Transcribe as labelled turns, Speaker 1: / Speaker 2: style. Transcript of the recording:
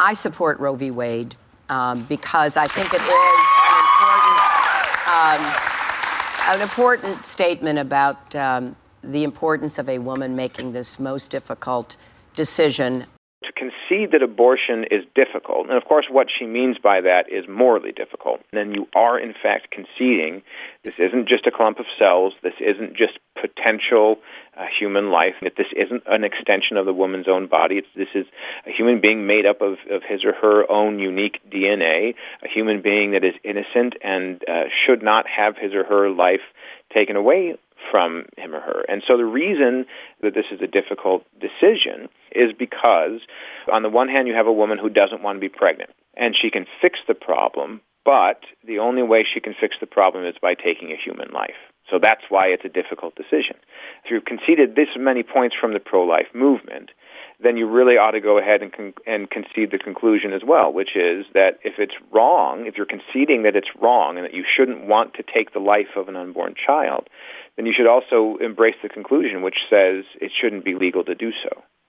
Speaker 1: I support Roe v. Wade because I think it is an important statement about the importance of a woman making this most difficult decision.
Speaker 2: To concede that abortion is difficult, and of course what she means by that is morally difficult, then you are in fact conceding this isn't just a clump of cells, this isn't just potential human life, that this isn't an extension of the woman's own body, this is a human being made up of his or her own unique DNA, a human being that is innocent and should not have his or her life taken away from him or her. And so the reason that this is a difficult decision is because, on the one hand, you have a woman who doesn't want to be pregnant, and she can fix the problem, but the only way she can fix the problem is by taking a human life. So that's why it's a difficult decision. If you've conceded this many points from the pro-life movement, then you really ought to go ahead and concede the conclusion as well, which is that if it's wrong, if you're conceding that it's wrong and that you shouldn't want to take the life of an unborn child, then you should also embrace the conclusion which says it shouldn't be legal to do so.